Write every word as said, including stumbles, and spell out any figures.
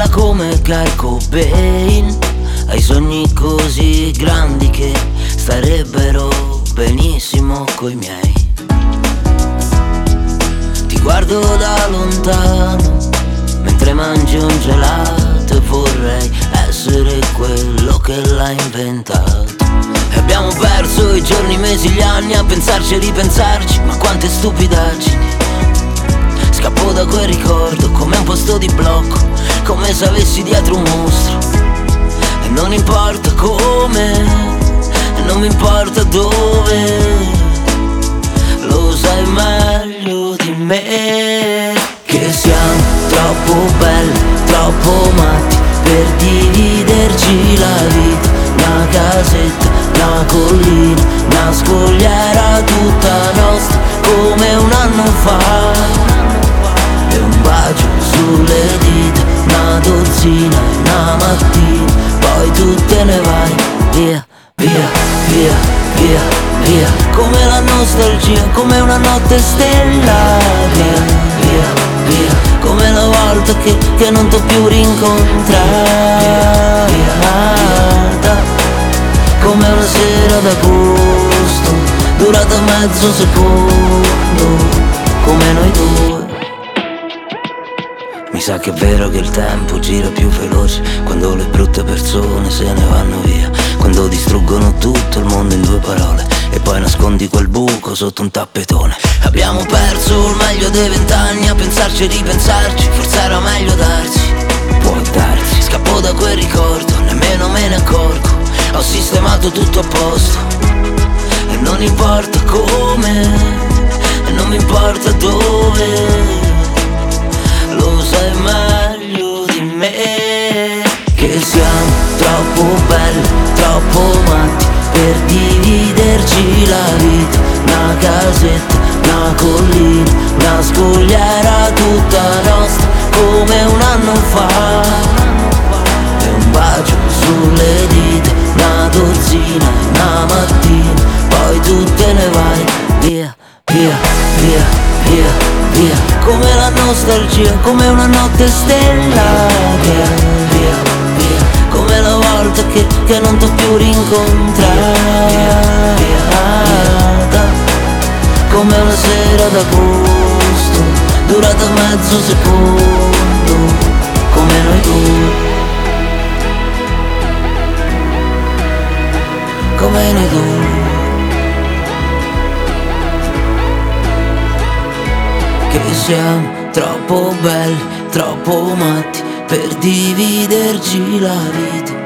come Kurt Cobain. Hai sogni così grandi che starebbero benissimo coi miei. Ti guardo da lontano mentre mangi un gelato e vorrei essere quello che l'ha inventato. E abbiamo perso i giorni, i mesi, gli anni a pensarci e ripensarci, ma quante stupidaggini. Scappo da quel ricordo come un posto di blocco, come se avessi dietro un mostro. E non importa come, e non mi importa dove, lo sai meglio di me che siamo troppo belli, troppo matti per dividerci la vita. Una casetta, una collina, una scogliera tutta nostra come un anno fa. E un bacio sulle dita, una dozzina e una mattina, poi tu te ne vai via, via, via, via, via. Come la nostalgia, come una notte stellata. Via, via, via. Come la volta che, che non t'ho più rincontrata. Via, via. Come una sera d'agosto, durata mezzo secondo, come noi due. Mi sa che è vero che il tempo gira più veloce quando le brutte persone se ne vanno via, quando distruggono tutto il mondo in due parole e poi nascondi quel buco sotto un tappetone. Abbiamo perso il meglio dei vent'anni a pensarci e ripensarci, forse era meglio darsi, può darsi. Scappo da quel ricordo, nemmeno me ne accorgo, ho sistemato tutto a posto. E non importa come, e non mi importa dove, lo sai meglio di me che siamo troppo belli, troppo matti per dividerci la vita. Una casetta, una collina, una scogliera tutta nostra come un anno fa. E un bacio sulle dita, una dozzina e una mattina, poi tu te ne vai via, via, via, via, via. Come la nostalgia, come una notte stellata. Via, via, via. Come la volta che, che non t'ho più rincontrata. Come una sera d'agosto, durata mezzo secondo, come noi due. Come noi due. Che siamo troppo belli, troppo matti per dividerci la vita.